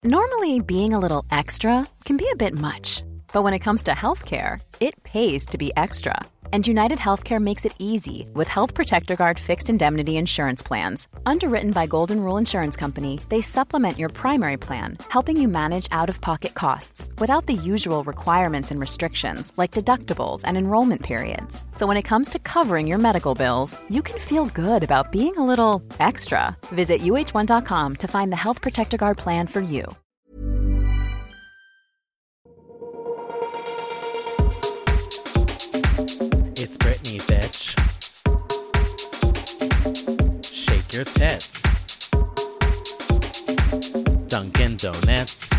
Normally, being a little extra can be a bit much, but when it comes to healthcare, it pays to be extra. And United Healthcare makes it easy with Health Protector Guard fixed indemnity insurance plans. Underwritten by Golden Rule Insurance Company, they supplement your primary plan, helping you manage out-of-pocket costs without the usual requirements and restrictions like deductibles and enrollment periods. So when it comes to covering your medical bills, you can feel good about being a little extra. Visit uh1.com to find the Health Protector Guard plan for you. It's Britney, bitch. Shake your tits. Dunkin' Donuts.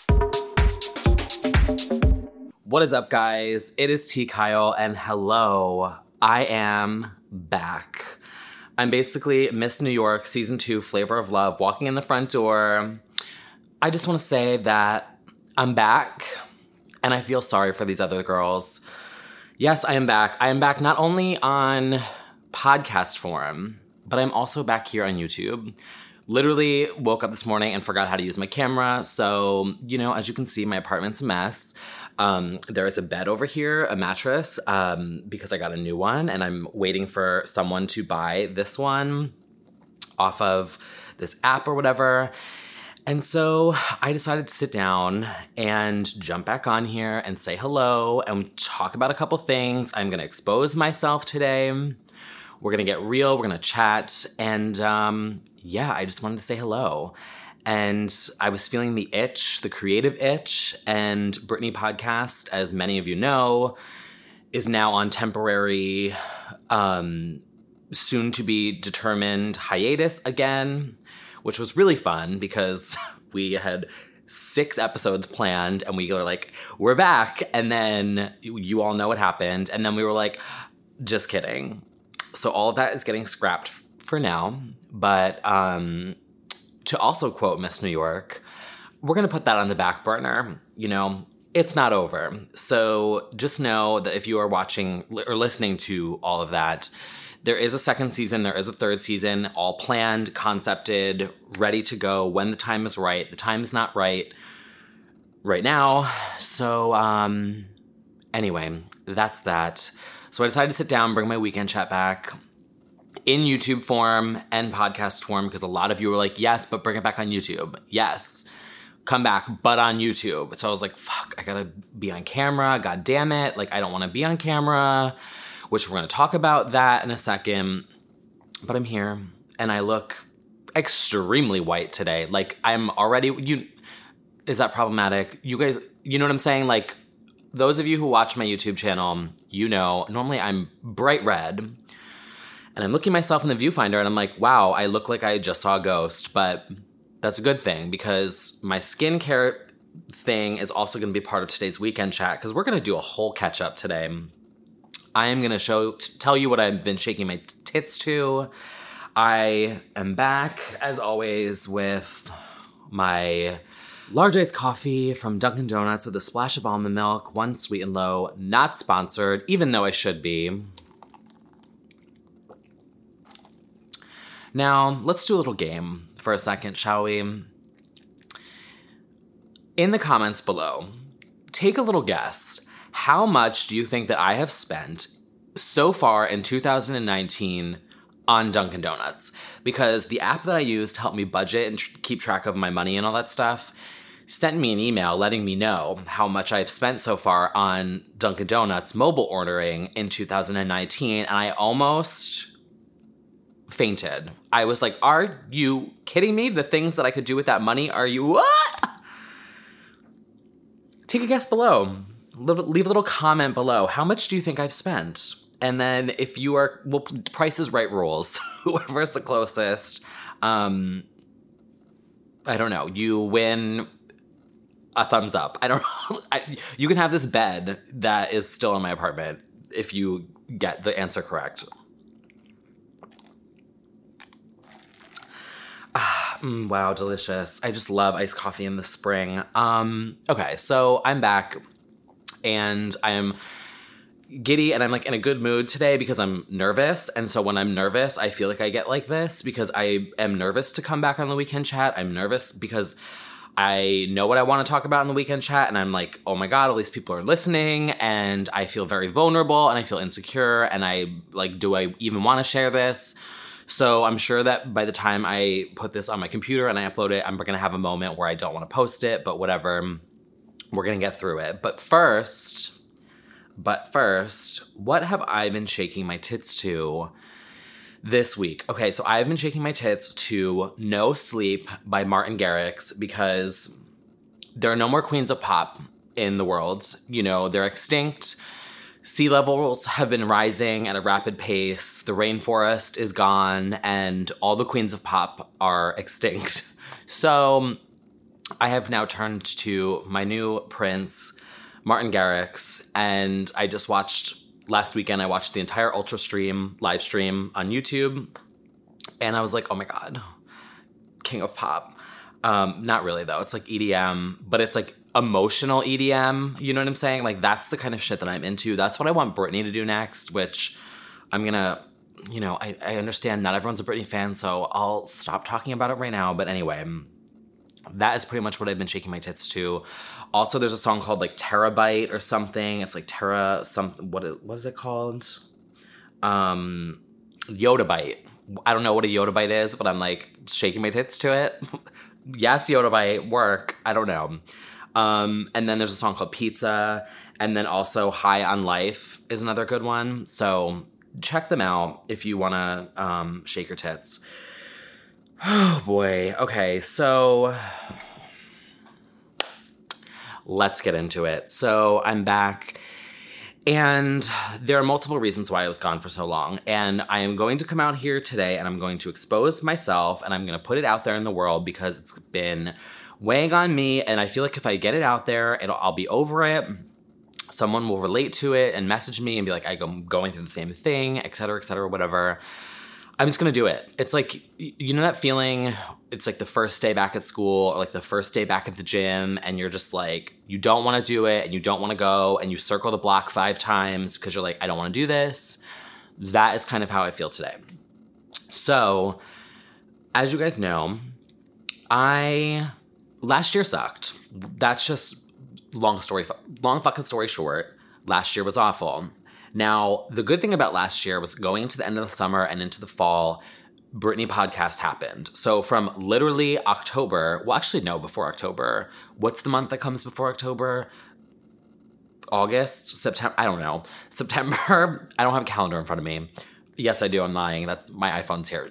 What is up, guys? It is T. Kyle, and hello. I am back. I'm basically Miss New York Season 2 Flavor of Love, walking in the front door. I just want to say that I'm back, and I feel sorry for these other girls. Yes, I am back. I am back not only on podcast form, but I'm also back here on YouTube. Literally woke up this morning and forgot how to use my camera. So, you know, as you can see, my apartment's a mess. There is a bed over here, a mattress, because I got a new one, and I'm waiting for someone to buy this one off of this app or whatever. And so I decided to sit down and jump back on here and say hello and talk about a couple things. I'm going to expose myself today. We're going to get real. We're going to chat. And yeah, I just wanted to say hello. And I was feeling the itch, the creative itch. And Britney Podcast, as many of you know, is now on temporary, soon to be determined hiatus again, which was really fun because we had 6 episodes planned and we were like, we're back. And then you all know what happened. And then we were like, just kidding. So all of that is getting scrapped for now. But to also quote Miss New York, we're going to put that on the back burner. You know, it's not over. So just know that if you are watching or listening to all of that, there is a second season, there is a third season, all planned, concepted, ready to go when the time is right. The time is not right now. So anyway, that's that. So I decided to sit down, bring my weekend chat back in YouTube form and podcast form, because a lot of you were like, yes, but bring it back on YouTube. Yes, come back, but on YouTube. So I was like, fuck, I gotta be on camera. God damn it. Like, I don't want to be on camera. Which we're going to talk about that in a second. But I'm here, and I look extremely white today. Like, I'm already... Is that problematic? You guys, you know what I'm saying? Like, those of you who watch my YouTube channel, you know, normally I'm bright red, and I'm looking myself in the viewfinder, and I'm like, wow, I look like I just saw a ghost. But that's a good thing, because my skincare thing is also going to be part of today's weekend chat, because we're going to do a whole catch-up today. I am going to tell you what I've been shaking my tits to. I am back, as always, with my large iced coffee from Dunkin' Donuts with a splash of almond milk, one sweet and low, not sponsored, even though I should be. Now, let's do a little game for a second, shall we? In the comments below, take a little guess. How much do you think that I have spent so far in 2019 on Dunkin' Donuts? Because the app that I use to help me budget and keep track of my money and all that stuff sent me an email letting me know how much I've spent so far on Dunkin' Donuts mobile ordering in 2019, and I almost fainted. I was like, are you kidding me? The things that I could do with that money, are you what? Take a guess below. Leave a little comment below. How much do you think I've spent? And then if you are, well, Price is Right rules. Whoever's the closest, I don't know, you win a thumbs up. I don't know. You can have this bed that is still in my apartment if you get the answer correct. Wow, delicious. I just love iced coffee in the spring. Okay, so I'm back. And I'm giddy and I'm like in a good mood today because I'm nervous. And so when I'm nervous, I feel like I get like this because I am nervous to come back on the weekend chat. I'm nervous because I know what I want to talk about in the weekend chat, and I'm like, oh my God, at least people are listening, and I feel very vulnerable, and I feel insecure, and I like, do I even want to share this? So I'm sure that by the time I put this on my computer and I upload it, I'm going to have a moment where I don't want to post it, but whatever, we're going to get through it. But first, what have I been shaking my tits to this week? Okay, so I've been shaking my tits to No Sleep by Martin Garrix because there are no more queens of pop in the world. You know, they're extinct. Sea levels have been rising at a rapid pace. The rainforest is gone, and all the queens of pop are extinct. So I have now turned to my new prince, Martin Garrix, and I just watched, last weekend, I watched the entire Ultra Stream live stream on YouTube, and I was like, oh my God, king of pop. Not really, though. It's like EDM, but it's like emotional EDM, you know what I'm saying? Like, that's the kind of shit that I'm into. That's what I want Britney to do next, which I'm gonna, you know, I understand not everyone's a Britney fan, so I'll stop talking about it right now. But anyway, that is pretty much what I've been shaking my tits to. Also, there's a song called like Terabyte or something. It's like what is it called? Yodabyte. I don't know what a Yodabyte is, but I'm like shaking my tits to it. Yes, Yodabyte, work. I don't know. And then there's a song called Pizza. And then also High on Life is another good one. So check them out if you want to shake your tits. Oh, boy. Okay, so let's get into it. So I'm back. And there are multiple reasons why I was gone for so long. And I am going to come out here today and I'm going to expose myself and I'm going to put it out there in the world because it's been weighing on me. And I feel like if I get it out there, I'll be over it. Someone will relate to it and message me and be like, I'm going through the same thing, et cetera, whatever. I'm just going to do it. It's like, you know that feeling, it's like the first day back at school or like the first day back at the gym and you're just like, you don't want to do it and you don't want to go and you circle the block 5 times because you're like, I don't want to do this. That is kind of how I feel today. So, as you guys know, last year sucked. That's just long fucking story short. Last year was awful. Now, the good thing about last year was going into the end of the summer and into the fall, Britney podcast happened. So from literally October, well, actually, no, before October. What's the month that comes before October? August? September? I don't know. September? I don't have a calendar in front of me. Yes, I do. I'm lying. My iPhone's here.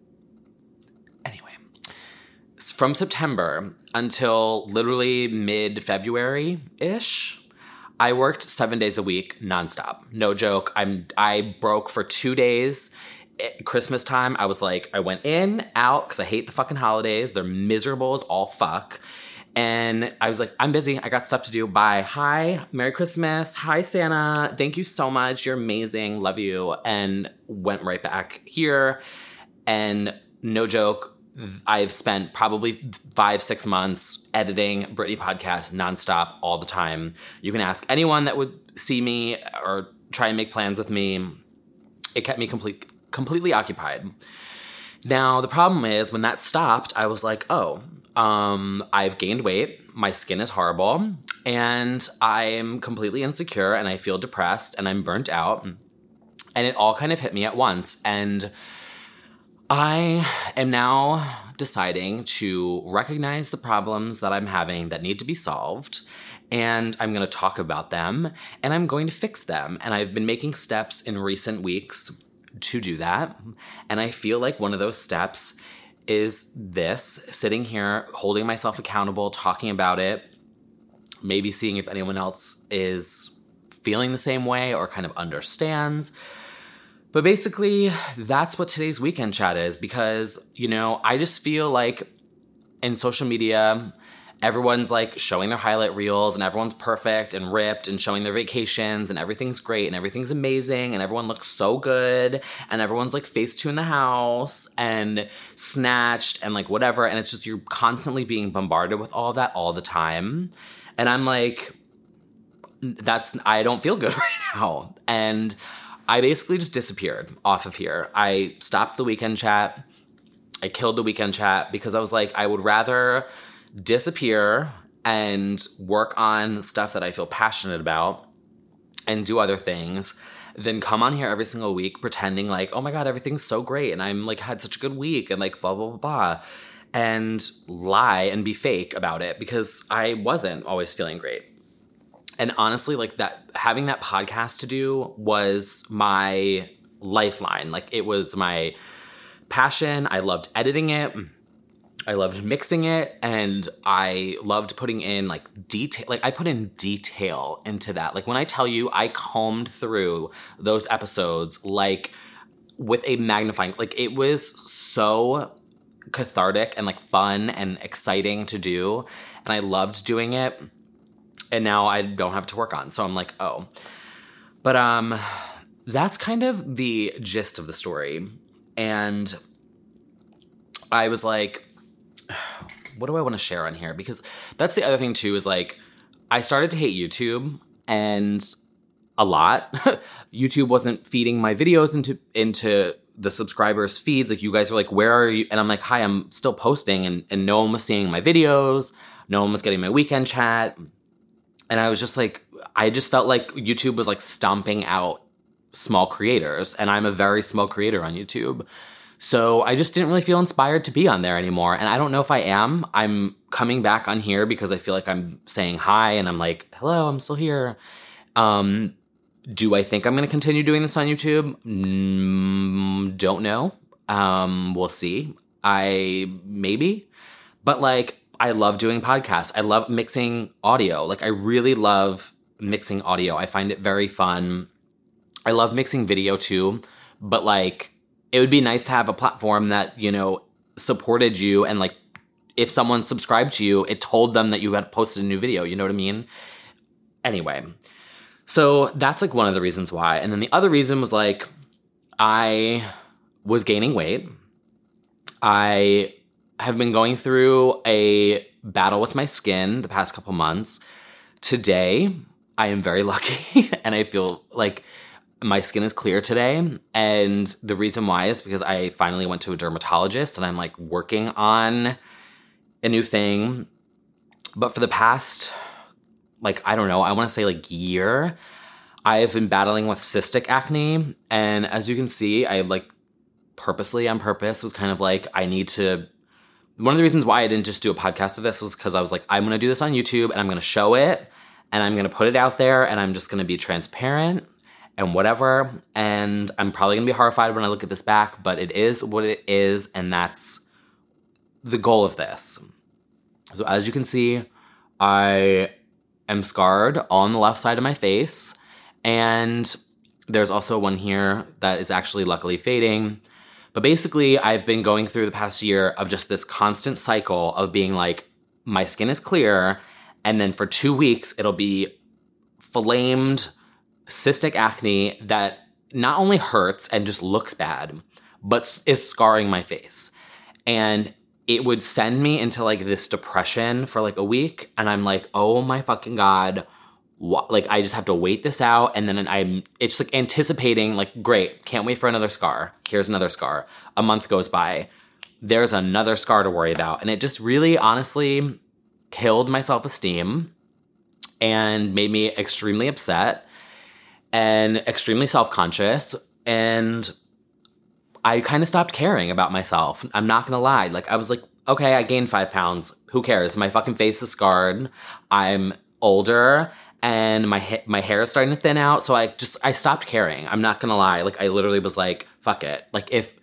Anyway, from September until literally mid-February-ish, I worked 7 days a week, nonstop. No joke. I broke for 2 days. Christmas time, I was like, I went in, out, because I hate the fucking holidays. They're miserable as all fuck. And I was like, I'm busy. I got stuff to do. Bye. Hi. Merry Christmas. Hi, Santa. Thank you so much. You're amazing. Love you. And went right back here. And no joke, I've spent probably 5-6 months editing Britney podcast nonstop all the time. You can ask anyone that would see me or try and make plans with me. It kept me completely occupied. Now, the problem is when that stopped, I was like, I've gained weight. My skin is horrible. And I'm completely insecure and I feel depressed and I'm burnt out. And it all kind of hit me at once. And I am now deciding to recognize the problems that I'm having that need to be solved, and I'm going to talk about them, and I'm going to fix them. And I've been making steps in recent weeks to do that, and I feel like one of those steps is this, sitting here, holding myself accountable, talking about it, maybe seeing if anyone else is feeling the same way or kind of understands. But basically, that's what today's weekend chat is because, you know, I just feel like in social media, everyone's like showing their highlight reels and everyone's perfect and ripped and showing their vacations and everything's great and everything's amazing and everyone looks so good and everyone's like Facetune in the house and snatched and like whatever. And it's just you're constantly being bombarded with all of that all the time. And I'm like, I don't feel good right now. And I basically just disappeared off of here. I stopped the weekend chat. I killed the weekend chat because I was like, I would rather disappear and work on stuff that I feel passionate about and do other things than come on here every single week pretending like, oh my God, everything's so great and I'm like had such a good week and like blah, blah, blah, blah, and lie and be fake about it because I wasn't always feeling great. And honestly, like that, having that podcast to do was my lifeline. Like it was my passion. I loved editing it. I loved mixing it, and I loved putting in like detail. Like I put in detail into that. Like when I tell you I combed through those episodes like with a magnifying, like it was so cathartic and like fun and exciting to do. And I loved doing it. And now I don't have to work on. So I'm like, oh. But that's kind of the gist of the story. And I was like, what do I want to share on here? Because that's the other thing too, is like, I started to hate YouTube and a lot. YouTube wasn't feeding my videos into the subscribers' feeds. Like you guys were like, where are you? And I'm like, hi, I'm still posting and no one was seeing my videos. No one was getting my weekend chat. And I was just like, I just felt like YouTube was like stomping out small creators. And I'm a very small creator on YouTube. So I just didn't really feel inspired to be on there anymore. And I don't know if I am. I'm coming back on here because I feel like I'm saying hi and I'm like, hello, I'm still here. Do I think I'm going to continue doing this on YouTube? Don't know. We'll see. Maybe. But like, I love doing podcasts. I love mixing audio. Like I really love mixing audio. I find it very fun. I love mixing video too. But like, it would be nice to have a platform that, you know, supported you and like if someone subscribed to you, it told them that you had posted a new video. You know what I mean? Anyway, so that's like one of the reasons why. And then the other reason was like I was gaining weight. I have been going through a battle with my skin the past couple months. Today, I am very lucky and I feel like my skin is clear today. And the reason why is because I finally went to a dermatologist and I'm like working on a new thing. But for the past, like, I don't know, I want to say like year, I've been battling with cystic acne. And as you can see, I like purposely on purpose was kind of like, I need to, one of the reasons why I didn't just do a podcast of this was because I was like, I'm going to do this on YouTube and I'm going to show it and I'm going to put it out there and I'm just going to be transparent and whatever. And I'm probably going to be horrified when I look at this back, but it is what it is. And that's the goal of this. So as you can see, I am scarred on the left side of my face. And there's also one here that is actually luckily fading. But basically, I've been going through the past year of just this constant cycle of being like, my skin is clear. And then for 2 weeks, it'll be flamed cystic acne that not only hurts and just looks bad, but is scarring my face. And it would send me into like this depression for like a week. And I'm like, oh my fucking God. Like I just have to wait this out. And then it's like anticipating like, great, can't wait for another scar. Here's another scar. A month goes by. There's another scar to worry about. And it just really honestly killed my self-esteem and made me extremely upset and extremely self-conscious. And I kind of stopped caring about myself. I'm not going to lie. Like I was like, okay, I gained 5 pounds. Who cares? My fucking face is scarred. I'm older. And my hair is starting to thin out. So I stopped caring. I'm not going to lie. Like I literally was like, fuck it. Like if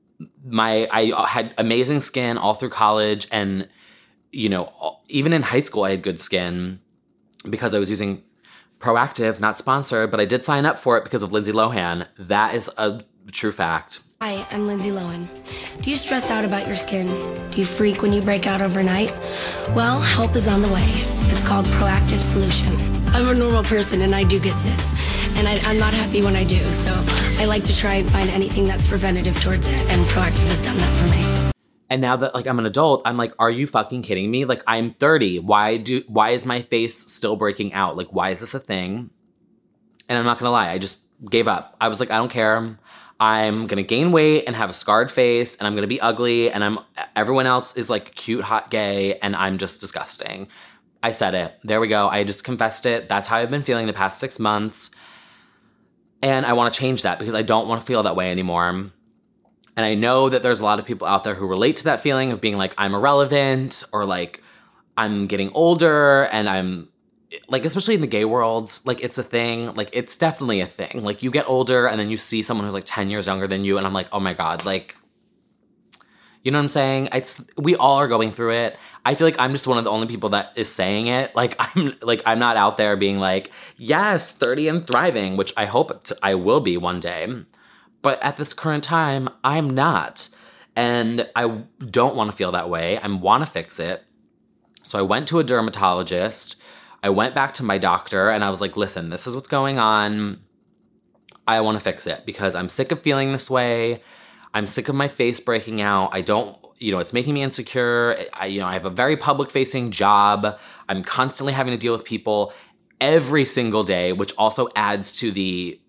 I had amazing skin all through college and, you know, even in high school I had good skin because I was using Proactiv, not sponsored, but I did sign up for it because of Lindsay Lohan. That is a true fact. Hi, I'm Lindsay Lohan. Do you stress out about your skin? Do you freak when you break out overnight? Well, help is on the way. It's called Proactiv Solution. I'm a normal person and I do get zits, and I'm not happy when I do, so I like to try and find anything that's preventative towards it, and Proactiv has done that for me. And now that like I'm an adult, I'm like, are you fucking kidding me? Like I'm 30. Why is my face still breaking out? Like why is this a thing? And I'm not gonna lie, I just gave up. I was like, I don't care. I'm going to gain weight and have a scarred face and I'm going to be ugly and everyone else is like cute, hot, gay, and I'm just disgusting. I said it. There we go. I just confessed it. That's how I've been feeling the past 6 months. And I want to change that because I don't want to feel that way anymore. And I know that there's a lot of people out there who relate to that feeling of being like, I'm irrelevant, or like I'm getting older and I'm like, especially in the gay world, like it's a thing. Like it's definitely a thing. Like you get older and then you see someone who's like 10 years younger than you and I'm like, oh my God, like, you know what I'm saying? We all are going through it. I feel like I'm just one of the only people that is saying it. I'm not out there being like, yes, 30 and thriving, which I hope I will be one day. But at this current time, I'm not. And I don't want to feel that way. I want to fix it. So I went to a dermatologist. I went back to my doctor and I was like, listen, this is what's going on. I want to fix it because I'm sick of feeling this way. I'm sick of my face breaking out. It's making me insecure. I have a very public facing job. I'm constantly having to deal with people every single day, which also adds to the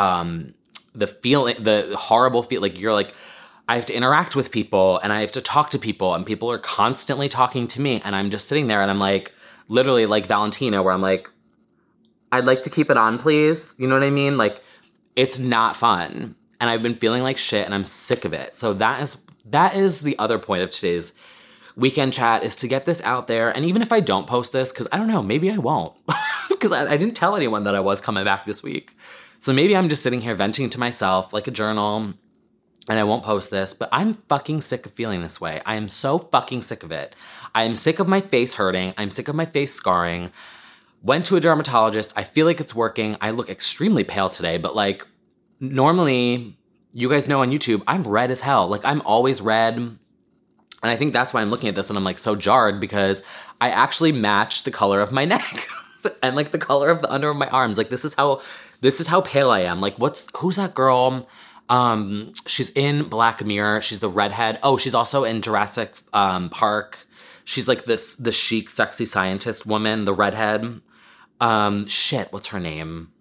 feeling, the horrible feel. Like you're like, I have to interact with people and I have to talk to people and people are constantly talking to me. And I'm just sitting there and I'm like, literally like Valentina, where I'm like, I'd like to keep it on, please. You know what I mean? Like, it's not fun. And I've been feeling like shit and I'm sick of it. So that is the other point of today's weekend chat, is to get this out there. And even if I don't post this, because I don't know, maybe I won't. Because I didn't tell anyone that I was coming back this week. So maybe I'm just sitting here venting to myself like a journal and I won't post this, but I'm fucking sick of feeling this way. I am so fucking sick of it. I am sick of my face hurting. I'm sick of my face scarring. Went to a dermatologist. I feel like it's working. I look extremely pale today, but like normally, you guys know on YouTube, I'm red as hell. Like I'm always red. And I think that's why I'm looking at this and I'm like so jarred, because I actually match the color of my neck and like the color of the under of my arms. Like this is how pale I am. Like who's that girl? She's in Black Mirror. She's the redhead. Oh, she's also in Jurassic Park. She's like the chic, sexy scientist woman, the redhead. What's her name?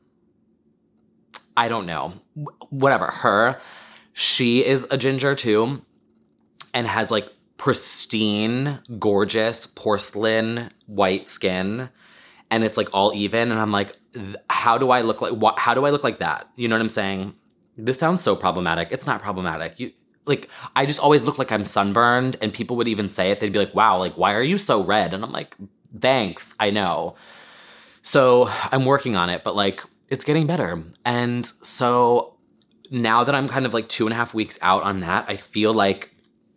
I don't know. Whatever. Her. She is a ginger too and has like pristine, gorgeous, porcelain white skin. And it's like all even. And I'm like, how do I look like that? You know what I'm saying? This sounds so problematic. It's not problematic. I just always look like I'm sunburned, and people would even say it. They'd be like, wow, like, why are you so red? And I'm like, thanks, I know. So I'm working on it, but like, it's getting better. And so now that I'm kind of like 2.5 weeks out on that, I feel like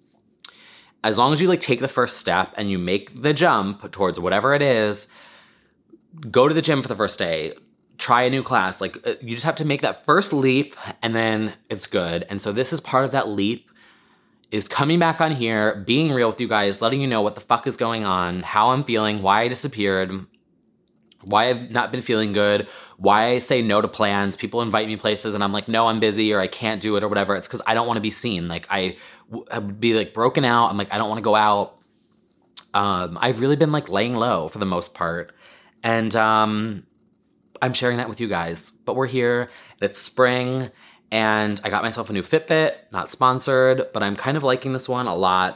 as long as you like take the first step and you make the jump towards whatever it is, go to the gym for the first day, try a new class. Like you just have to make that first leap and then it's good. And so this is part of that leap, is coming back on here, being real with you guys, letting you know what the fuck is going on, how I'm feeling, why I disappeared, why I've not been feeling good, why I say no to plans. People invite me places and I'm like, no, I'm busy or I can't do it or whatever. It's because I don't want to be seen. Like I would be like broken out. I'm like, I don't want to go out. I've really been like laying low for the most part. And I'm sharing that with you guys. But we're here, and it's spring, and I got myself a new Fitbit, not sponsored, but I'm kind of liking this one a lot.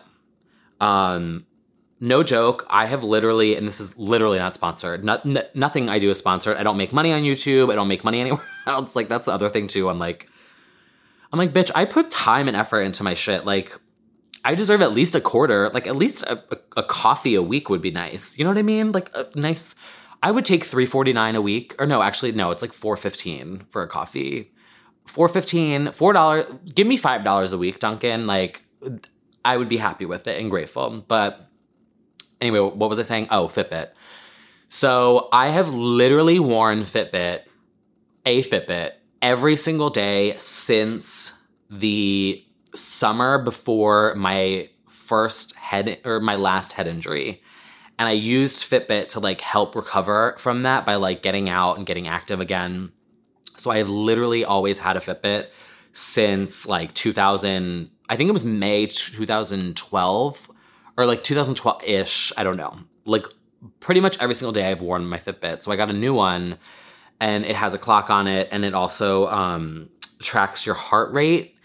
No joke, I have literally, and this is literally not sponsored, nothing I do is sponsored. I don't make money on YouTube. I don't make money anywhere else. Like, that's the other thing too. I'm like, bitch, I put time and effort into my shit. Like, I deserve at least a quarter, like at least a coffee a week would be nice. You know what I mean? Like a nice, I would take $3.49 a week. Or no, actually, no, it's like $4.15 for a coffee. $4.15, $4, give me $5 a week, Duncan. Like, I would be happy with it and grateful. But anyway, what was I saying? Oh, Fitbit. So I have literally worn a Fitbit, every single day since the summer before my last head injury. And I used Fitbit to like help recover from that by like getting out and getting active again. So I have literally always had a Fitbit since like 2000, I think it was May 2012 or like 2012-ish. I don't know. Like pretty much every single day I've worn my Fitbit. So I got a new one and it has a clock on it, and it also tracks your heart rate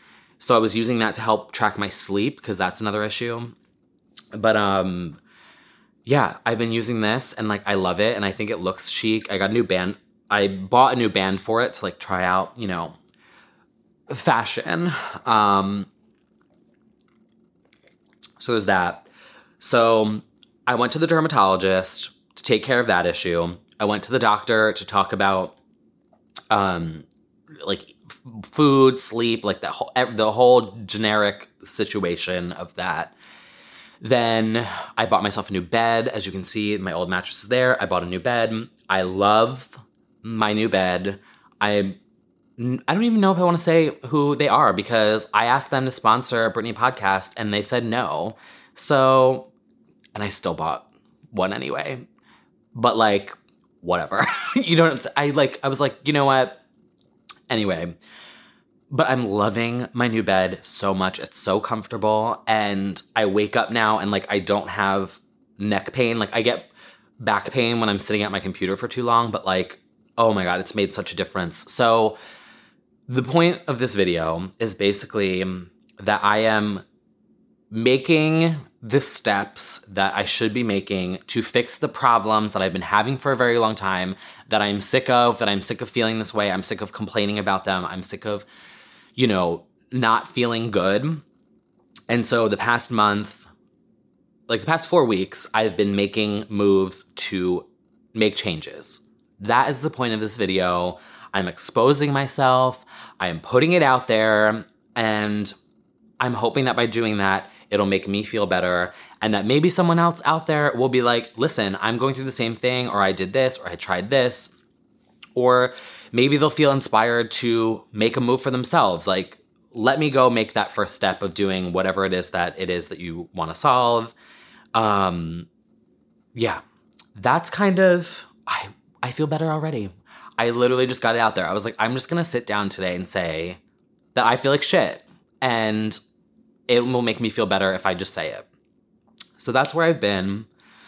So I was using that to help track my sleep because that's another issue. But yeah, I've been using this and like I love it and I think it looks chic. I got a new band. I bought a new band for it to like try out, you know, fashion. So there's that. So I went to the dermatologist to take care of that issue. I went to the doctor to talk about like food, sleep, like the whole generic situation of that. Then I bought myself a new bed. As you can see, my old mattress is there. I bought a new bed. I love my new bed. I don't even know if I want to say who they are because I asked them to sponsor a Brittany podcast and they said no. So, and I still bought one anyway. But like, whatever. You know what I'm saying? I was like, you know what? Anyway, but I'm loving my new bed so much. It's so comfortable. And I wake up now and like I don't have neck pain. Like I get back pain when I'm sitting at my computer for too long. But like, oh my God, it's made such a difference. So the point of this video is basically that I am making the steps that I should be making to fix the problems that I've been having for a very long time, that I'm sick of feeling this way. I'm sick of complaining about them. I'm sick of, you know, not feeling good. And so the past month, like the past 4 weeks, I've been making moves to make changes. That is the point of this video. I'm exposing myself. I am putting it out there. And I'm hoping that by doing that, it'll make me feel better. And that maybe someone else out there will be like, listen, I'm going through the same thing, or I did this, or I tried this. Or maybe they'll feel inspired to make a move for themselves. Like, let me go make that first step of doing whatever it is that you want to solve. Yeah, that's kind of, I feel better already. I literally just got it out there. I was like, I'm just going to sit down today and say that I feel like shit. And it will make me feel better if I just say it. So that's where I've been.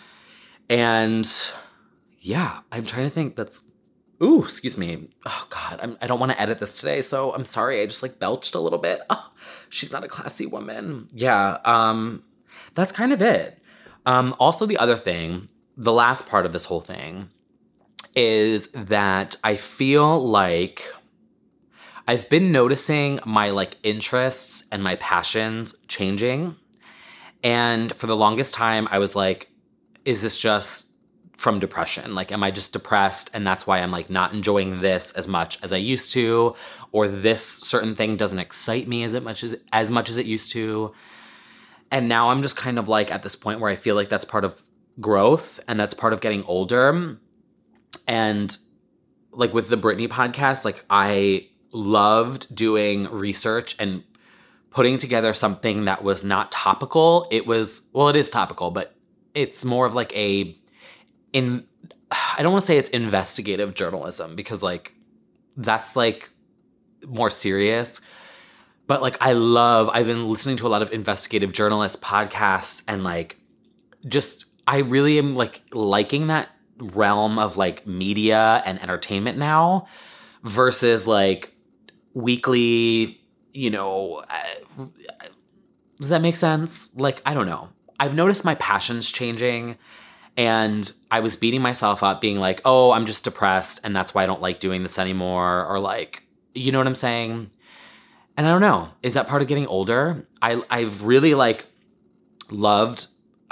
And yeah, I'm trying to think ooh, excuse me. Oh God, I don't want to edit this today. So I'm sorry. I just like belched a little bit. Oh, she's not a classy woman. Yeah. That's kind of it. Also the other thing, the last part of this whole thing is that I feel like I've been noticing my like interests and my passions changing. And for the longest time, I was like, is this just from depression? Like, am I just depressed? And that's why I'm like not enjoying this as much as I used to, or this certain thing doesn't excite me as much as it used to. And now I'm just kind of like at this point where I feel like that's part of growth and that's part of getting older. And like with the Brittany podcast, like I loved doing research and putting together something that was not topical. It is topical, but it's more of like I don't want to say it's investigative journalism because like that's like more serious. But like I've been listening to a lot of investigative journalist podcasts and like just I really am like liking that realm of like media and entertainment now versus like weekly, you know, does that make sense? Like, I don't know. I've noticed my passions changing and I was beating myself up being like, oh, I'm just depressed and that's why I don't like doing this anymore. Or like, you know what I'm saying? And I don't know. Is that part of getting older? I've really like loved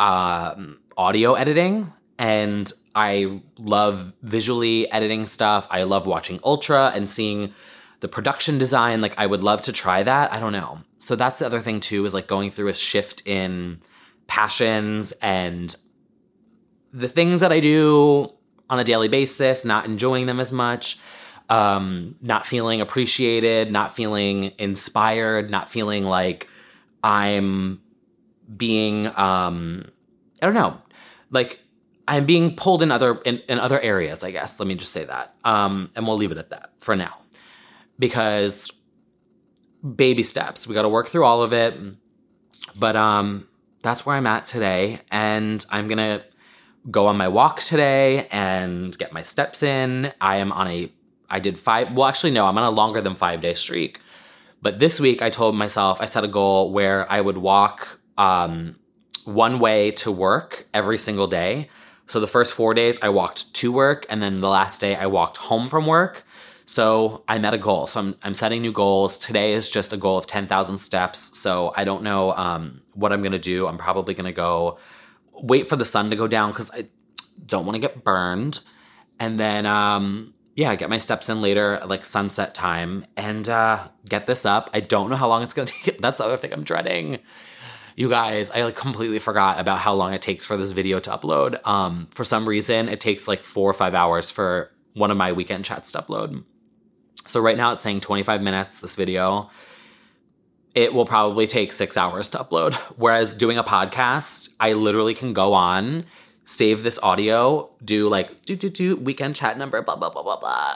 audio editing and I love visually editing stuff. I love watching Ultra and seeing the production design. Like I would love to try that. I don't know. So that's the other thing too, is like going through a shift in passions and the things that I do on a daily basis, not enjoying them as much, not feeling appreciated, not feeling inspired, not feeling like I'm being, I don't know, like I'm being pulled in other areas, I guess. Let me just say that. And we'll leave it at that for now. Because baby steps, we got to work through all of it. But that's where I'm at today. And I'm going to go on my walk today and get my steps in. I'm on a longer than 5 day streak. But this week I told myself, I set a goal where I would walk one way to work every single day. So the first 4 days I walked to work, and then the last day I walked home from work. So I met a goal. So I'm setting new goals. Today is just a goal of 10,000 steps. So I don't know what I'm going to do. I'm probably going to go wait for the sun to go down because I don't want to get burned. And then, get my steps in later at like sunset time and get this up. I don't know how long it's going to take. That's the other thing I'm dreading. You guys, I like completely forgot about how long it takes for this video to upload. For some reason, it takes like 4 or 5 hours for one of my weekend chats to upload. So right now it's saying 25 minutes, this video. It will probably take 6 hours to upload. Whereas doing a podcast, I literally can go on, save this audio, do like, weekend chat number, blah, blah, blah, blah, blah.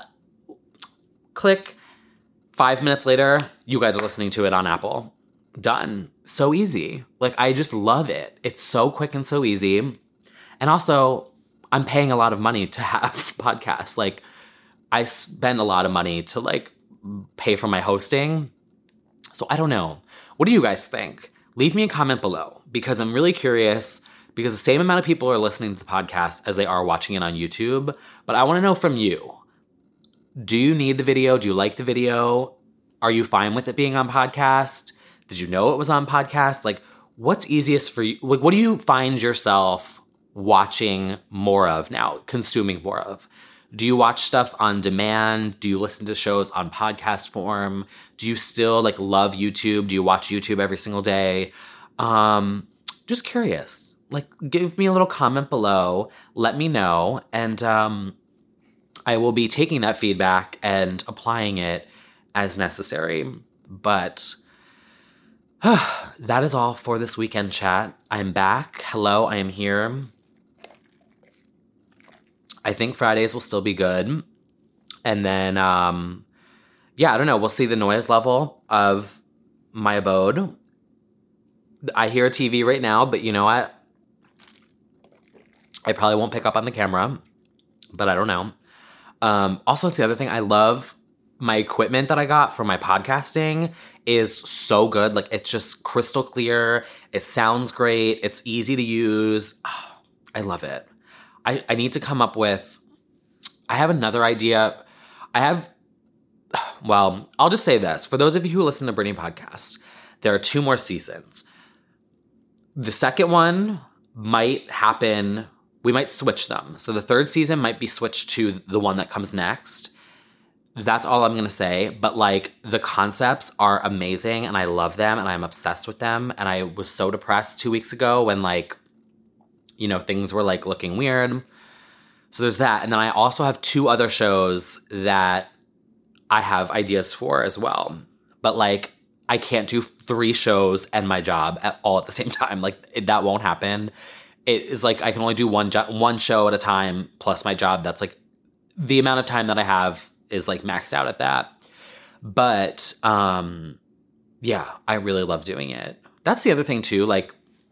Click. 5 minutes later, you guys are listening to it on Apple. Done. So easy. Like, I just love it. It's so quick and so easy. And also, I'm paying a lot of money to have podcasts. Like, I spend a lot of money to, like, pay for my hosting. So I don't know. What do you guys think? Leave me a comment below because I'm really curious because the same amount of people are listening to the podcast as they are watching it on YouTube. But I want to know from you. Do you need the video? Do you like the video? Are you fine with it being on podcast? Did you know it was on podcast? Like, what's easiest for you? Like, what do you find yourself watching more of now, consuming more of? Do you watch stuff on demand? Do you listen to shows on podcast form? Do you still like love YouTube? Do you watch YouTube every single day? Just curious. Like, give me a little comment below. Let me know. And I will be taking that feedback and applying it as necessary. But that is all for this weekend chat. I'm back. Hello, I am here. I think Fridays will still be good. And then, I don't know. We'll see the noise level of my abode. I hear a TV right now, but you know what? I probably won't pick up on the camera, but I don't know. Also, it's the other thing. I love my equipment that I got for my podcasting is so good. Like, it's just crystal clear. It sounds great. It's easy to use. Oh, I love it. I need to come up with, I have another idea. I'll just say this. For those of you who listen to Brittany podcast, there are 2 more seasons. The second one might happen, we might switch them. So the 3rd season might be switched to the one that comes next. That's all I'm going to say. But like, the concepts are amazing and I love them and I'm obsessed with them. And I was so depressed 2 weeks ago when like, you know, things were like looking weird. So there's that. And then I also have 2 other shows that I have ideas for as well. But like, I can't do 3 shows and my job all at the same time. Like, that won't happen. It is like, I can only do one show at a time plus my job. That's like, the amount of time that I have is like maxed out at that. But I really love doing it. That's the other thing too. Like,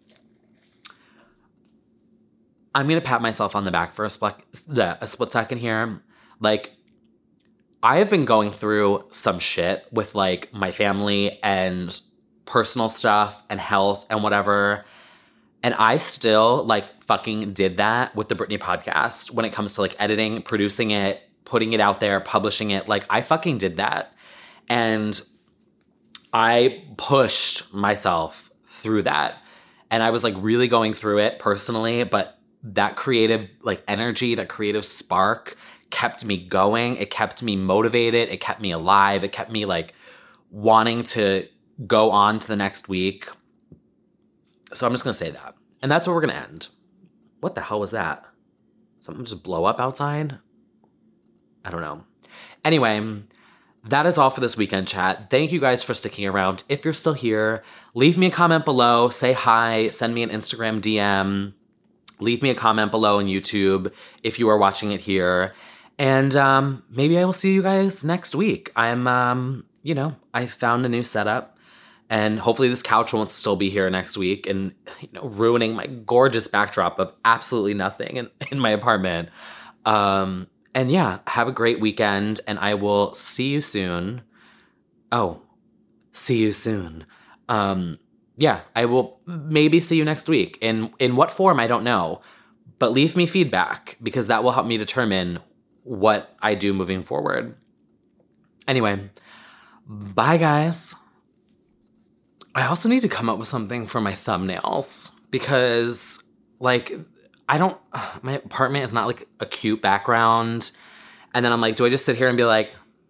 I'm going to pat myself on the back for a split second here. Like, I have been going through some shit with like my family and personal stuff and health and whatever. And I still like fucking did that with the Brittany podcast when it comes to like editing, producing it, putting it out there, publishing it. Like, I fucking did that. And I pushed myself through that. And I was like really going through it personally, but that creative like energy, that creative spark kept me going. It kept me motivated. It kept me alive. It kept me like wanting to go on to the next week. So I'm just going to say that. And that's where we're going to end. What the hell was that? Something just blow up outside? I don't know. Anyway, that is all for this weekend chat. Thank you guys for sticking around. If you're still here, leave me a comment below. Say hi. Send me an Instagram DM. Leave me a comment below on YouTube if you are watching it here. And maybe I will see you guys next week. I found a new setup. And hopefully this couch won't still be here next week and, ruining my gorgeous backdrop of absolutely nothing in my apartment. Have a great weekend, and I will see you soon. Oh, see you soon. Yeah, I will maybe see you next week. In what form, I don't know. But leave me feedback because that will help me determine what I do moving forward. Anyway, bye guys. I also need to come up with something for my thumbnails because my apartment is not like a cute background. And then I'm like, do I just sit here and be like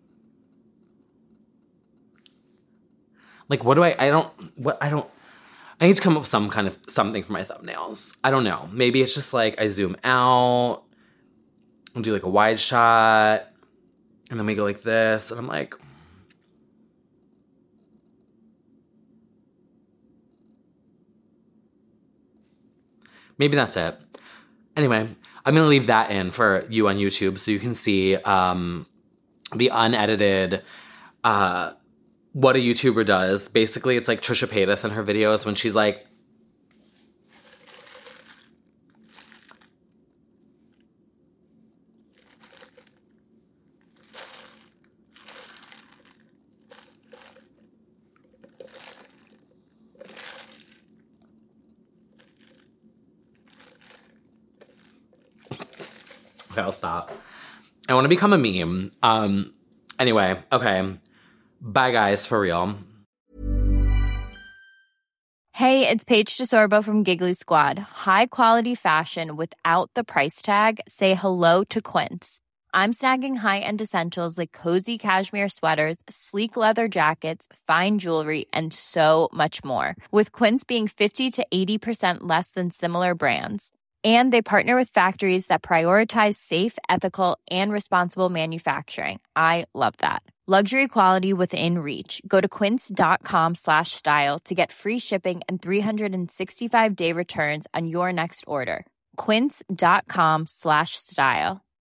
what do I need to come up with some kind of something for my thumbnails. I don't know. Maybe it's just like I zoom out and do like a wide shot and then we go like this and I'm like, maybe that's it. Anyway, I'm going to leave that in for you on YouTube so you can see the unedited what a YouTuber does. Basically, it's like Trisha Paytas in her videos when she's like, okay, I'll stop. I want to become a meme. Anyway, okay. Bye, guys, for real. Hey, it's Paige DeSorbo from Giggly Squad. High quality fashion without the price tag. Say hello to Quince. I'm snagging high-end essentials like cozy cashmere sweaters, sleek leather jackets, fine jewelry, and so much more. With Quince being 50 to 80% less than similar brands. And they partner with factories that prioritize safe, ethical, and responsible manufacturing. I love that. Luxury quality within reach. Go to quince.com/style to get free shipping and 365-day returns on your next order. Quince.com/style.